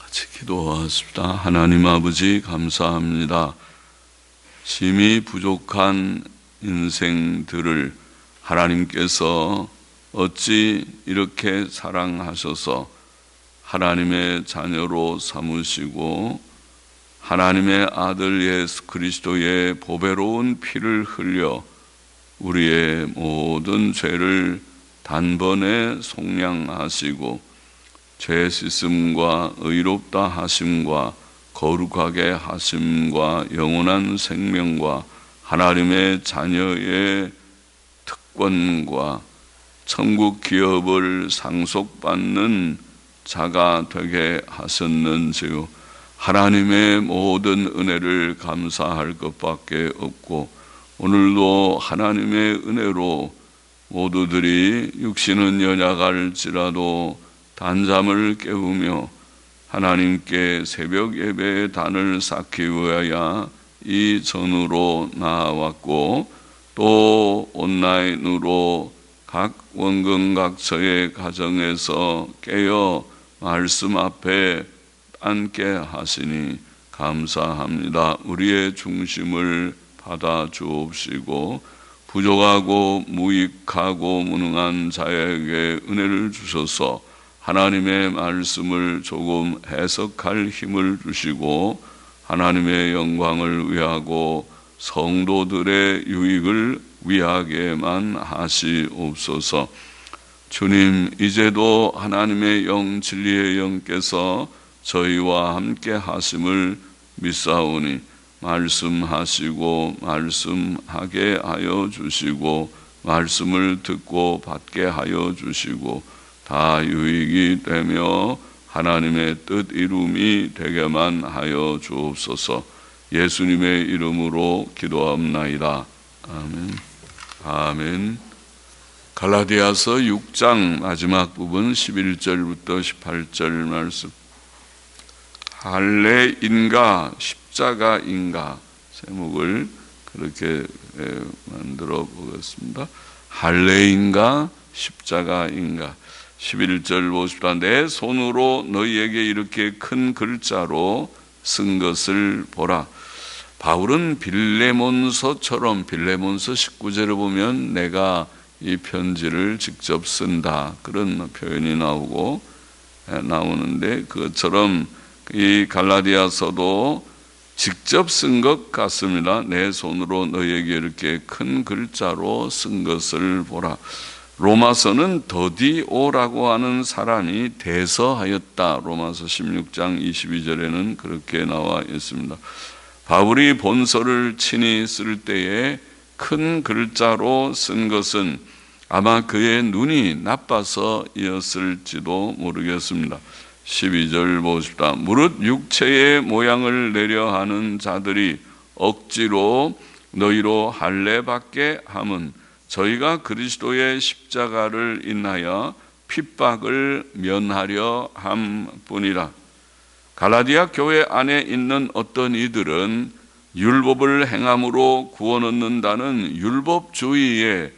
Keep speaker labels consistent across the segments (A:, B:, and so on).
A: 같이 기도하십시다. 하나님 아버지 감사합니다. 심히 부족한 인생들을 하나님께서 어찌 이렇게 사랑하셔서 하나님의 자녀로 삼으시고 하나님의 아들 예수 그리스도의 보배로운 피를 흘려 우리의 모든 죄를 단번에 속량하시고 죄 씻음과 의롭다 하심과 거룩하게 하심과 영원한 생명과 하나님의 자녀의 특권과 천국 기업을 상속받는 자가 되게 하셨는지요. 하나님의 모든 은혜를 감사할 것밖에 없고 오늘도 하나님의 은혜로 모두들이 육신은 연약할지라도 단잠을 깨우며 하나님께 새벽 예배의 단을 쌓기 위하여 이 전으로 나아왔고 또 온라인으로 각 원근각처의 가정에서 깨어 말씀 앞에 앉게 하시니 감사합니다. 우리의 중심을 받아 주옵시고 부족하고 무익하고 무능한 자에게 은혜를 주셔서 하나님의 말씀을 조금 해석할 힘을 주시고 하나님의 영광을 위하고 성도들의 유익을 위하게만 하시옵소서. 주님, 이제도 하나님의 영 진리의 영께서 저희와 함께 하심을 믿사오니 말씀하시고 말씀하게 하여 주시고 말씀을 듣고 받게 하여 주시고 다 유익이 되며 하나님의 뜻 이룸이 되게만 하여 주옵소서. 예수님의 이름으로 기도합나이다. 아멘. 아멘. 갈라디아서 6장 마지막 부분 11절부터 18절 말씀. 할례인가 십자가인가 제목을 그렇게 만들어 보겠습니다. 할례인가 십자가인가. 11절 보십시다. 내 손으로 너희에게 이렇게 큰 글자로 쓴 것을 보라. 바울은 빌레몬서처럼 빌레몬서 19절을 보면 내가 이 편지를 직접 쓴다 그런 표현이 나오는데 그것처럼 이 갈라디아서도 직접 쓴 것 같습니다. 내 손으로 너희에게 이렇게 큰 글자로 쓴 것을 보라. 로마서는 더디오라고 하는 사람이 대서하였다. 로마서 16장 22절에는 그렇게 나와 있습니다. 바울이 본서를 친히 쓸 때에 큰 글자로 쓴 것은 아마 그의 눈이 나빠서였을지도 모르겠습니다. 12절 보십시다. 무릇 육체의 모양을 내려 하는 자들이 억지로 너희로 할례받게 함은 저희가 그리스도의 십자가를 인하여 핍박을 면하려 함뿐이라. 갈라디아 교회 안에 있는 어떤 이들은 율법을 행함으로 구원 얻는다는 율법주의에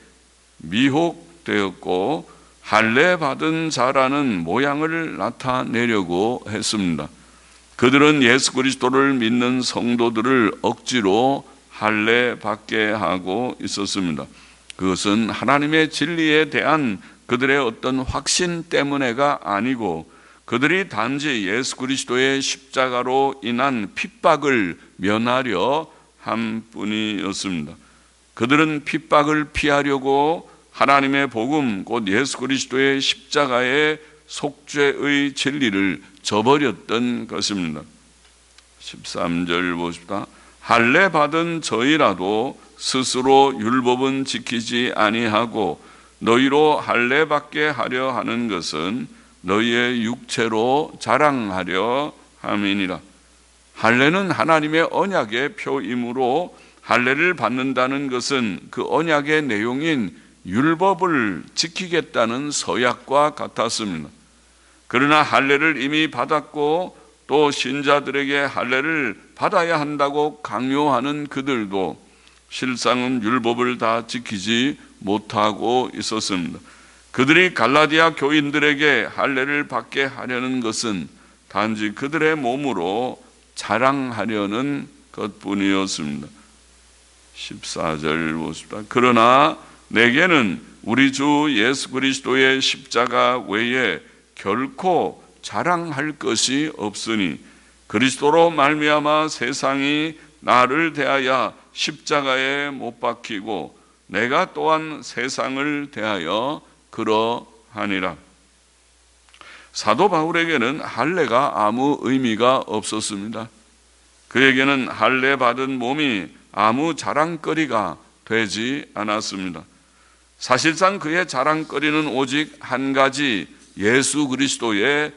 A: 미혹되었고 할례 받은 자라는 모양을 나타내려고 했습니다. 그들은 예수 그리스도를 믿는 성도들을 억지로 할례 받게 하고 있었습니다. 그것은 하나님의 진리에 대한 그들의 어떤 확신 때문에가 아니고 그들이 단지 예수 그리스도의 십자가로 인한 핍박을 면하려 함뿐이었습니다. 그들은 핍박을 피하려고 하나님의 복음 곧 예수 그리스도의 십자가의 속죄의 진리를 저버렸던 것입니다. 13절 보십시다. 할례 받은 저희라도 스스로 율법은 지키지 아니하고 너희로 할례 받게 하려 하는 것은 너희의 육체로 자랑하려 함이니라. 할례는 하나님의 언약의 표이므로 할례를 받는다는 것은 그 언약의 내용인 율법을 지키겠다는 서약과 같았습니다. 그러나 할례를 이미 받았고 또 신자들에게 할례를 받아야 한다고 강요하는 그들도 실상은 율법을 다 지키지 못하고 있었습니다. 그들이 갈라디아 교인들에게 할례를 받게 하려는 것은 단지 그들의 몸으로 자랑하려는 것뿐이었습니다. 14절 보십시다. 그러나 내게는 우리 주 예수 그리스도의 십자가 외에 결코 자랑할 것이 없으니 그리스도로 말미암아 세상이 나를 대하여 십자가에 못 박히고 내가 또한 세상을 대하여 그러하니라. 사도 바울에게는 할례가 아무 의미가 없었습니다. 그에게는 할례 받은 몸이 아무 자랑거리가 되지 않았습니다. 사실상 그의 자랑거리는 오직 한 가지 예수 그리스도의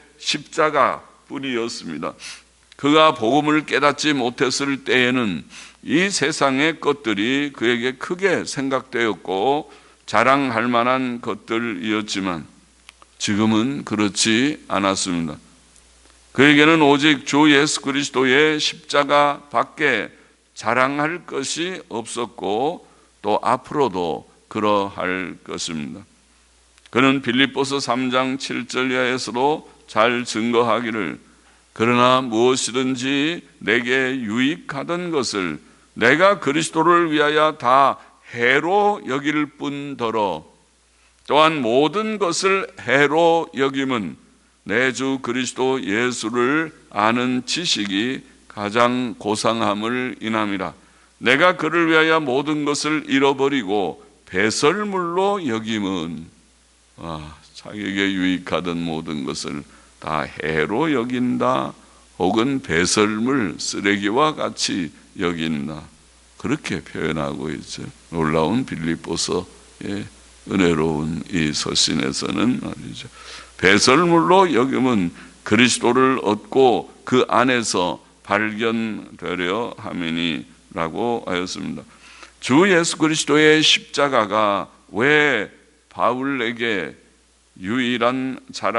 A: 십자가뿐이었습니다. 그가 복음을 깨닫지 못했을 때에는 이 세상의 것들이 그에게 크게 생각되었고 자랑할 만한 것들이었지만 지금은 그렇지 않았습니다. 그에게는 오직 주 예수 그리스도의 십자가 밖에 자랑할 것이 없었고 또 앞으로도 그러할 것입니다. 그는 빌립보서 3장 7절 이하에서도 잘 증거하기를 그러나 무엇이든지 내게 유익하던 것을 내가 그리스도를 위하여 다 해로 여길 뿐더러 또한 모든 것을 해로 여김은 내 주 그리스도 예수를 아는 지식이 가장 고상함을 인함이라. 내가 그를 위하여 모든 것을 잃어버리고 배설물로 여김은 자기에게 유익하던 모든 것을 다 해로 여긴다 혹은 배설물, 쓰레기와 같이 여긴다, 그렇게 표현하고 있죠. 놀라운 빌립보서의 은혜로운 이 서신에서는 말이죠, 배설물로 여김은 그리스도를 얻고 그 안에서 발견되려 함이니라고 하였습니다. 주 예수 그리스도의 십자가가 왜 바울에게 유일한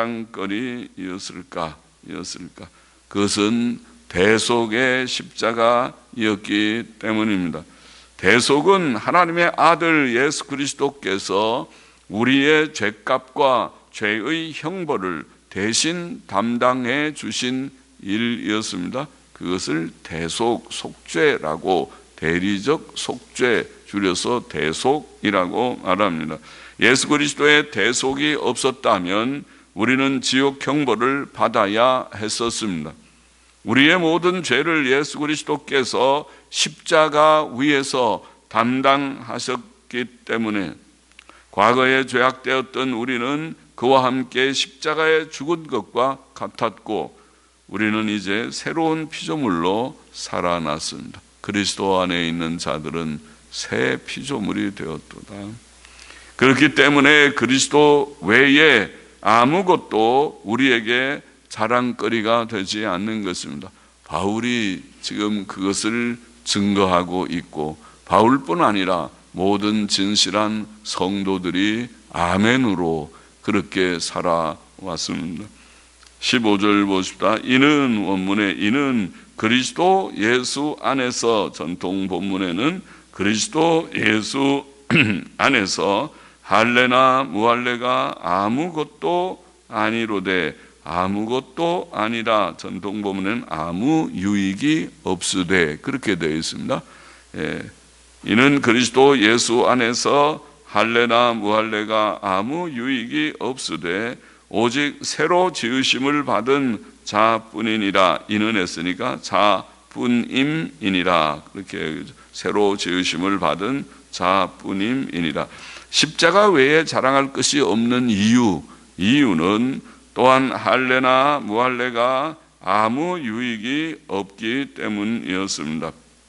A: 자랑거리였을까? 그것은 대속의 십자가였기 때문입니다. 대속은 하나님의 아들 예수 그리스도께서 우리의 죄값과 죄의 형벌을 대신 담당해 주신 일이었습니다. 그것을 대속, 속죄라고, 대리적 속죄 줄여서 대속이라고 말합니다. 예수 그리스도의 대속이 없었다면 우리는 지옥 형벌을 받아야 했었습니다. 우리의 모든 죄를 예수 그리스도께서 십자가 위에서 담당하셨기 때문에 과거에 죄악되었던 우리는 그와 함께 십자가에 죽은 것과 같았고 우리는 이제 새로운 피조물로 살아났습니다. 그리스도 안에 있는 자들은 새 피조물이 되었도다. 그렇기 때문에 그리스도 외에 아무것도 우리에게 자랑거리가 되지 않는 것입니다. 바울이 지금 그것을 증거하고 있고 바울뿐 아니라 모든 진실한 성도들이 아멘으로 그렇게 살아왔습니다. 15절 보십시다. 이는 원문에 이는 그리스도 예수 안에서, 전통 본문에는 그리스도 예수 안에서 할례나 무할례가 아무것도 아니로되, 아무것도 아니라 전통 본문에는 아무 유익이 없으되 그렇게 되어 있습니다. 이는 그리스도 예수 안에서 할례나 무할례가 아무 유익이 없으되 오직 새로 지으심을 받은 자뿐이니라. 이는 했으니까 자뿐임이니라. 그렇게 새로 지으심을 받은 자뿐임이니라. 십자가 외에 자랑할 것이 없는 이유는 또한 할례나 무할례가 아무 유익이 없기 때문이었습니다.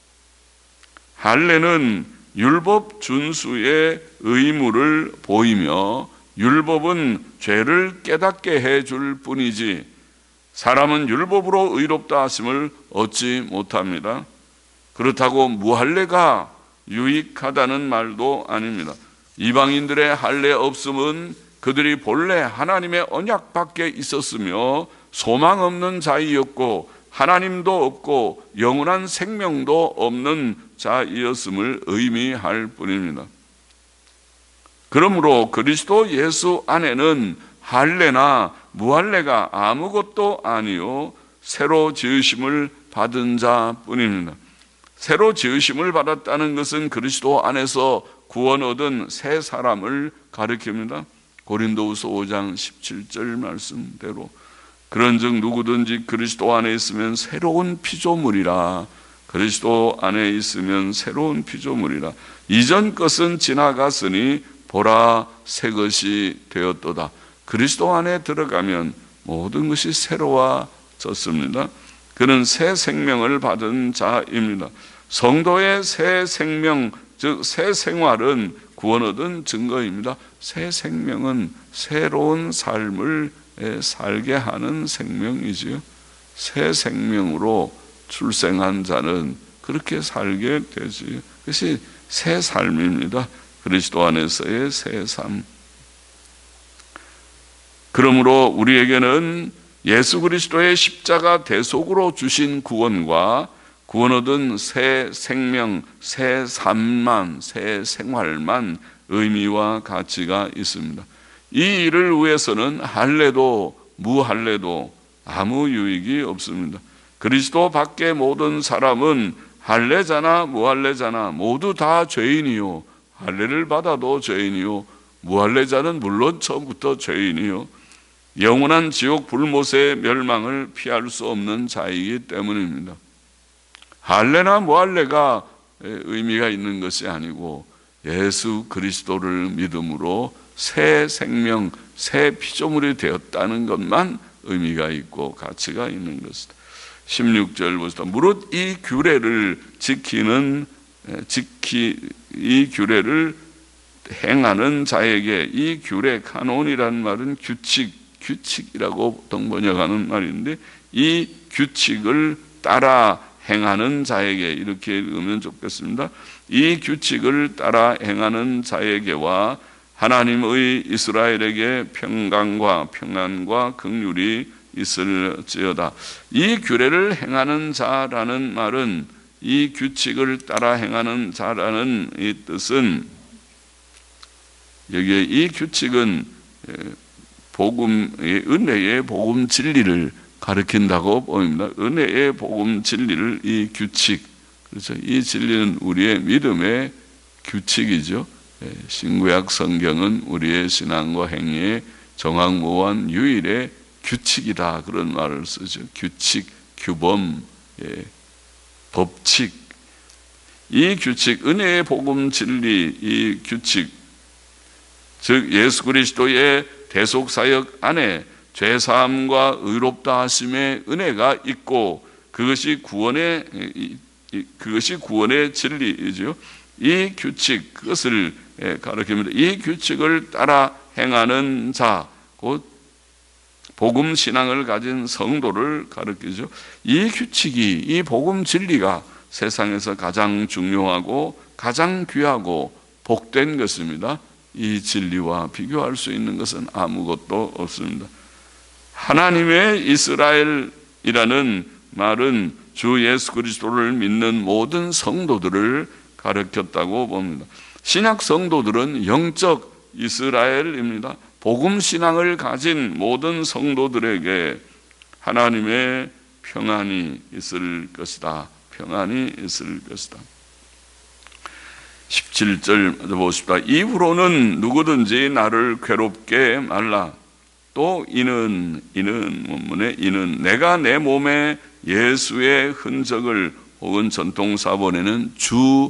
A: 할례는 율법 준수의 의무를 보이며 율법은 죄를 깨닫게 해줄 뿐이지 사람은 율법으로 의롭다 하심을 얻지 못합니다. 그렇다고 무할례가 유익하다는 말도 아닙니다. 이방인들의 할례 없음은 그들이 본래 하나님의 언약 밖에 있었으며 소망 없는 자이었고 하나님도 없고 영원한 생명도 없는 자이었음을 의미할 뿐입니다. 그러므로 그리스도 예수 안에는 할례나 무할례가 아무것도 아니요 새로 지으심을 받은 자뿐입니다. 새로 지으심을 받았다는 것은 그리스도 안에서 구원 얻은 새 사람을 가리킵니다. 고린도후서 5장 17절 말씀대로 그런즉 누구든지 그리스도 안에 있으면 새로운 피조물이라. 그리스도 안에 있으면 새로운 피조물이라. 이전 것은 지나갔으니 보라 새 것이 되었도다. 그리스도 안에 들어가면 모든 것이 새로워졌습니다. 그는 새 생명을 받은 자입니다. 성도의 새 생명, 즉 새 생활은 구원 얻은 증거입니다. 새 생명은 새로운 삶을 살게 하는 생명이지요. 새 생명으로 출생한 자는 그렇게 살게 되지요. 그것이 새 삶입니다. 그리스도 안에서의 새 삶. 그러므로 우리에게는 예수 그리스도의 십자가 대속으로 주신 구원과 구원 얻은 새 생명, 새 삶만, 새 생활만 의미와 가치가 있습니다. 이 일을 위해서는 할례도 무할례도 아무 유익이 없습니다. 그리스도 밖의 모든 사람은 할례자나 무할례자나 모두 다 죄인이요, 할례를 받아도 죄인이요, 무할례자는 물론 처음부터 죄인이요, 영원한 지옥 불못의 멸망을 피할 수 없는 자이기 때문입니다. 할례나 무할례가 의미가 있는 것이 아니고 예수 그리스도를 믿음으로 새 생명, 새 피조물이 되었다는 것만 의미가 있고 가치가 있는 것이다. 16절 보시다. 무릇 이 규례를 이 규례를 행하는 자에게, 이 규례, 카논이라는 말은 규칙이라고 번역하는 말인데, 이 규칙을 따라 행하는 자에게, 이렇게 읽으면 좋겠습니다. 이 규칙을 따라 행하는 자에게와 하나님의 이스라엘에게 평강과 평안과 긍휼이 있을지어다. 이 규례를 행하는 자라는 말은, 이 규칙을 따라 행하는 자라는 이 뜻은, 여기에 이 규칙은 은혜의 복음 진리를 가르친다고 보입니다. 은혜의 복음 진리를, 이 규칙, 그렇죠? 이 진리는 우리의 믿음의 규칙이죠. 신구약 성경은 우리의 신앙과 행위의 정확무한 유일의 규칙이다, 그런 말을 쓰죠. 규칙, 규범, 법칙. 이 규칙, 은혜의 복음 진리, 이 규칙, 즉 예수 그리스도의 대속 사역 안에 죄사함과 의롭다 하심의 은혜가 있고, 그것이 구원의 진리이죠. 이 규칙, 그것을 가르칩니다. 이 규칙을 따라 행하는 자, 곧 복음 신앙을 가진 성도를 가르치죠. 이 규칙이, 이 복음 진리가 세상에서 가장 중요하고 가장 귀하고 복된 것입니다. 이 진리와 비교할 수 있는 것은 아무것도 없습니다. 하나님의 이스라엘이라는 말은 주 예수 그리스도를 믿는 모든 성도들을 가르쳤다고 봅니다. 신약 성도들은 영적 이스라엘입니다. 복음 신앙을 가진 모든 성도들에게 하나님의 평안이 있을 것이다. 평안이 있을 것이다. 17절 보십시다. 이후로는 누구든지 나를 괴롭게 말라. 또 이는 원문에 이는 내가 내 몸에 예수의 흔적을, 혹은 전통사본에는 주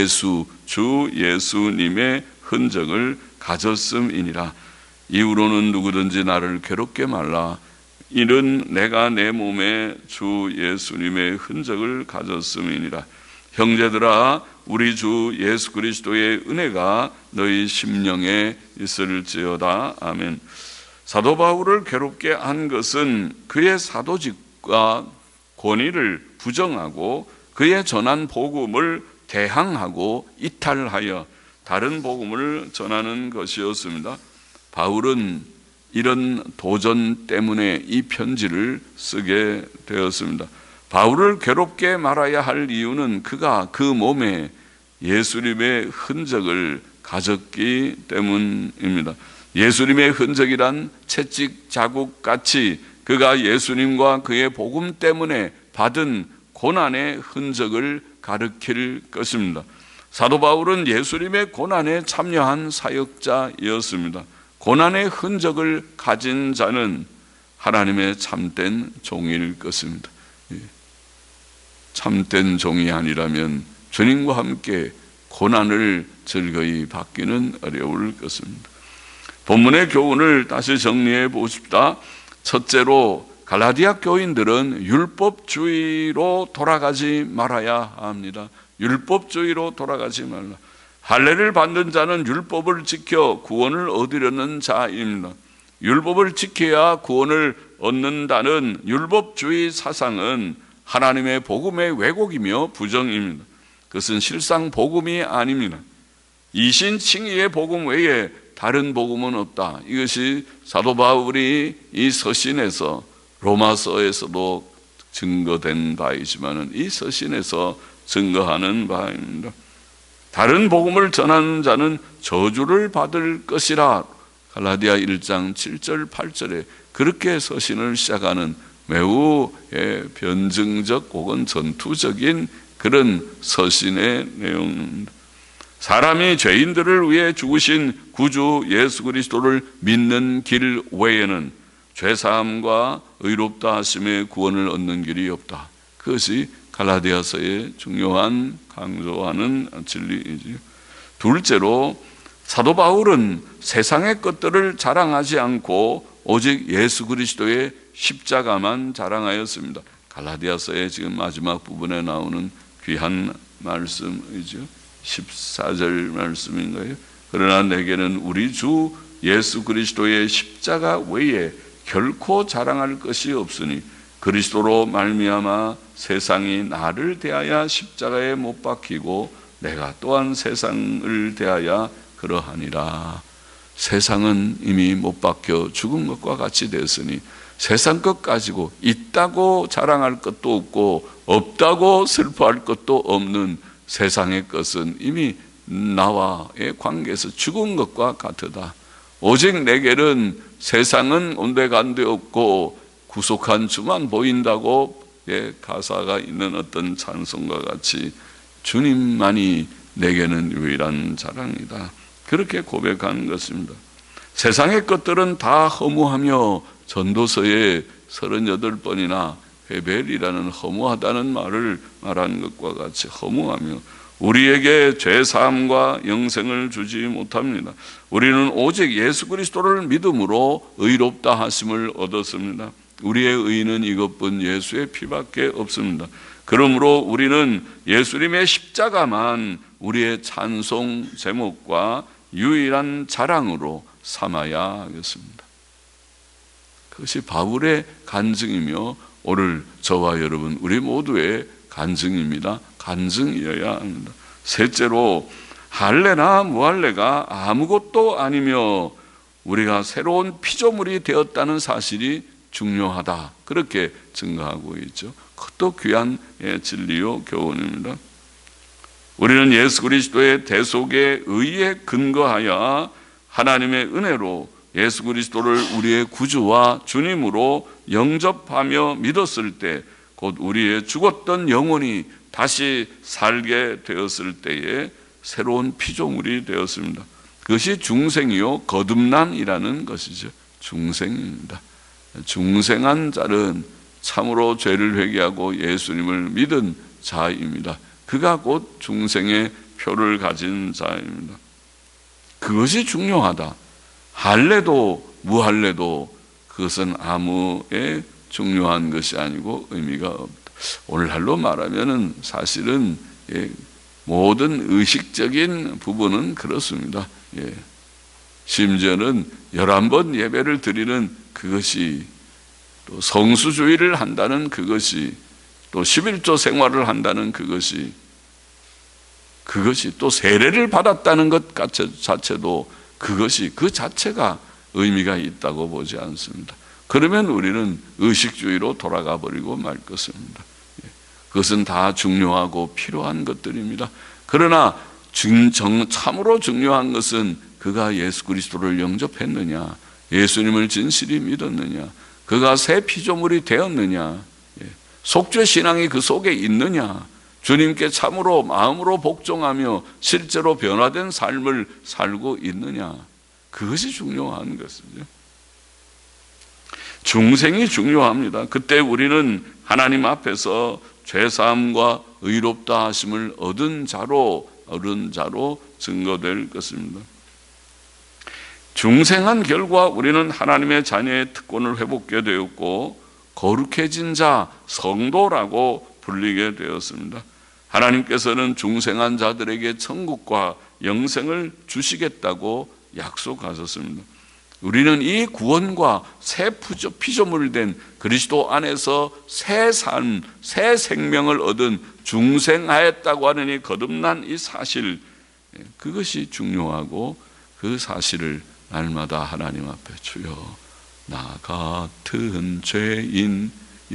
A: 예수님의 흔적을 가졌음이니라. 이후로는 누구든지 나를 괴롭게 말라. 이는 내가 내 몸에 주 예수님의 흔적을 가졌음이니라. 형제들아, 우리 주 예수 그리스도의 은혜가 너희 심령에 있을지어다. 아멘. 사도 바울을 괴롭게 한 것은 그의 사도직과 권위를 부정하고 그의 전한 복음을 대항하고 이탈하여 다른 복음을 전하는 것이었습니다. 바울은 이런 도전 때문에 이 편지를 쓰게 되었습니다. 바울을 괴롭게 말아야 할 이유는 그가 그 몸에 예수님의 흔적을 가졌기 때문입니다. 예수님의 흔적이란 채찍 자국 같이 그가 예수님과 그의 복음 때문에 받은 고난의 흔적을 가리킬 것입니다. 사도 바울은 예수님의 고난에 참여한 사역자였습니다. 고난의 흔적을 가진 자는 하나님의 참된 종일 것입니다. 참된 종이 아니라면 주님과 함께 고난을 즐거이 받기는 어려울 것입니다. 본문의 교훈을 다시 정리해 보십시다. 첫째로 갈라디아 교인들은 율법주의로 돌아가지 말아야 합니다. 율법주의로 돌아가지 말라. 할례를 받는 자는 율법을 지켜 구원을 얻으려는 자입니다. 율법을 지켜야 구원을 얻는다는 율법주의 사상은 하나님의 복음의 왜곡이며 부정입니다. 그것은 실상 복음이 아닙니다. 이신칭의의 복음 외에 다른 복음은 없다. 이것이 사도 바울이 이 서신에서, 로마서에서도 증거된 바이지만 이 서신에서 증거하는 바입니다. 다른 복음을 전하는 자는 저주를 받을 것이라. 갈라디아 1장 7절 8절에 그렇게 서신을 시작하는 매우 변증적 혹은 전투적인 그런 서신의 내용입니다. 사람이 죄인들을 위해 죽으신 구주 예수 그리스도를 믿는 길 외에는 죄사함과 의롭다 하심의 구원을 얻는 길이 없다. 그것이 갈라디아서의 중요한 강조하는 진리이지요. 둘째로 사도 바울은 세상의 것들을 자랑하지 않고 오직 예수 그리스도의 십자가만 자랑하였습니다. 갈라디아서의 지금 마지막 부분에 나오는 귀한 말씀이죠. 14절 말씀인 거예요. 그러나 내게는 우리 주 예수 그리스도의 십자가 외에 결코 자랑할 것이 없으니 그리스도로 말미암아 세상이 나를 대하여 십자가에 못 박히고 내가 또한 세상을 대하여 그러하니라. 세상은 이미 못 박혀 죽은 것과 같이 됐으니 세상 것 가지고 있다고 자랑할 것도 없고 없다고 슬퍼할 것도 없는 세상의 것은 이미 나와의 관계에서 죽은 것과 같으다. 오직 내게는 세상은 온데간데 없고 구속한 주만 보인다고 가사가 있는 어떤 찬송과 같이 주님만이 내게는 유일한 자랑이다. 그렇게 고백한 것입니다. 세상의 것들은 다 허무하며 전도서에 38번이나 헤벨이라는 허무하다는 말을 말한 것과 같이 허무하며 우리에게 죄사함과 영생을 주지 못합니다. 우리는 오직 예수 그리스도를 믿음으로 의롭다 하심을 얻었습니다. 우리의 의는 이것뿐 예수의 피밖에 없습니다. 그러므로 우리는 예수님의 십자가만 우리의 찬송 제목과 유일한 자랑으로 삼아야 하겠습니다. 그것이 바울의 간증이며 오늘 저와 여러분 우리 모두의 간증입니다. 간증이어야 합니다. 셋째로 할례나 무할례가 아무것도 아니며 우리가 새로운 피조물이 되었다는 사실이 중요하다. 그렇게 증거하고 있죠. 그것도 귀한 진리요 교훈입니다. 우리는 예수 그리스도의 대속의 의에 근거하여 하나님의 은혜로 예수 그리스도를 우리의 구주와 주님으로 영접하며 믿었을 때 곧 우리의 죽었던 영혼이 다시 살게 되었을 때에 새로운 피조물이 되었습니다. 그것이 중생이요 거듭남이라는 것이죠. 중생입니다. 중생한 자는 참으로 죄를 회개하고 예수님을 믿은 자입니다. 그가 곧 중생의 표를 가진 자입니다. 그것이 중요하다. 할례도 무할례도 그것은 아무의 중요한 것이 아니고 의미가 없다. 오늘날로 말하면은 사실은 모든 의식적인 부분은 그렇습니다. 심지어는 11번 예배를 드리는 그것이 또 성수주의를 한다는 그것이 또 11조 생활을 한다는 그것이 또 세례를 받았다는 것 자체도 그것이 그 자체가 의미가 있다고 보지 않습니다. 그러면 우리는 의식주의로 돌아가 버리고 말 것입니다. 그것은 다 중요하고 필요한 것들입니다. 그러나 참으로 중요한 것은 그가 예수 그리스도를 영접했느냐, 예수님을 진실이 믿었느냐, 그가 새 피조물이 되었느냐, 속죄 신앙이 그 속에 있느냐, 주님께 참으로 마음으로 복종하며 실제로 변화된 삶을 살고 있느냐, 그것이 중요한 것이죠. 중생이 중요합니다. 그때 우리는 하나님 앞에서 죄사함과 의롭다 하심을 얻은 자로 증거될 것입니다. 중생한 결과 우리는 하나님의 자녀의 특권을 회복하게 되었고 거룩해진 자, 성도라고 불리게 되었습니다. 하나님께서는 중생한 자들에게 천국과 영생을 주시겠다고 약속하셨습니다. 우리는 이 구원과 새 피조물 된 그리스도 안에서 새 삶, 새 생명을 얻은 중생하였다고 하는 이 거듭난 이 사실, 그것이 중요하고 그 사실을 날마다 하나님 앞에 주여 나 같은 죄인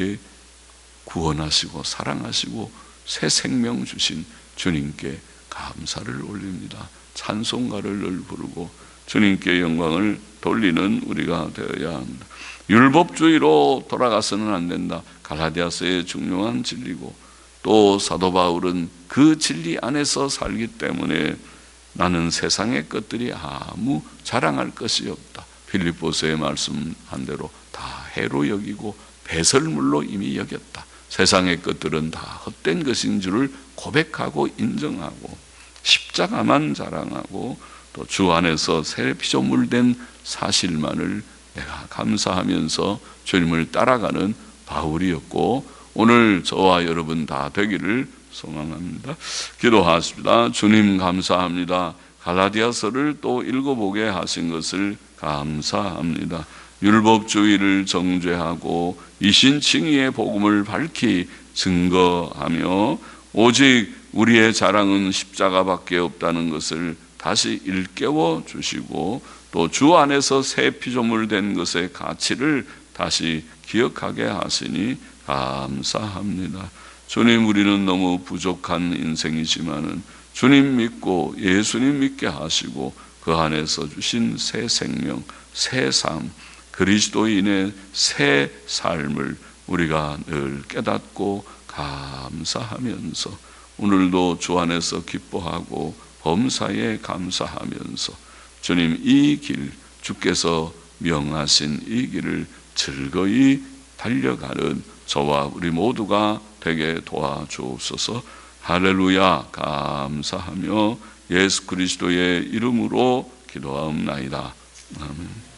A: 구원하시고 사랑하시고 새 생명 주신 주님께 감사를 올립니다. 찬송가를 늘 부르고 주님께 영광을 돌리는 우리가 되어야 합니다. 율법주의로 돌아가서는 안 된다. 갈라디아서의 중요한 진리고, 또 사도 바울은 그 진리 안에서 살기 때문에 나는 세상의 것들이 아무 자랑할 것이 없다. 빌립보서에 말씀한 대로 다 해로 여기고 배설물로 이미 여겼다. 세상의 것들은 다 헛된 것인 줄을 고백하고 인정하고 십자가만 자랑하고 또 주 안에서 새 피조물 된 사실만을 내가 감사하면서 주님을 따라가는 바울이었고, 오늘 저와 여러분 다 되기를 소망합니다. 기도하십니다. 주님 감사합니다. 갈라디아서를 또 읽어보게 하신 것을 감사합니다. 율법주의를 정죄하고 이신칭의의 복음을 밝히 증거하며 오직 우리의 자랑은 십자가밖에 없다는 것을 다시 일깨워 주시고, 또 주 안에서 새 피조물 된 것의 가치를 다시 기억하게 하시니 감사합니다. 주님, 우리는 너무 부족한 인생이지만은 주님 믿고 예수님 믿게 하시고 그 안에서 주신 새 생명, 새 삶, 그리스도인의 새 삶을 우리가 늘 깨닫고 감사하면서 오늘도 주 안에서 기뻐하고 범사에 감사하면서 주님 이 길, 주께서 명하신 이 길을 즐거이 달려가는 저와 우리 모두가 되게 도와주옵소서. 할렐루야. 감사하며 예수 그리스도의 이름으로 기도하옵나이다. 아멘.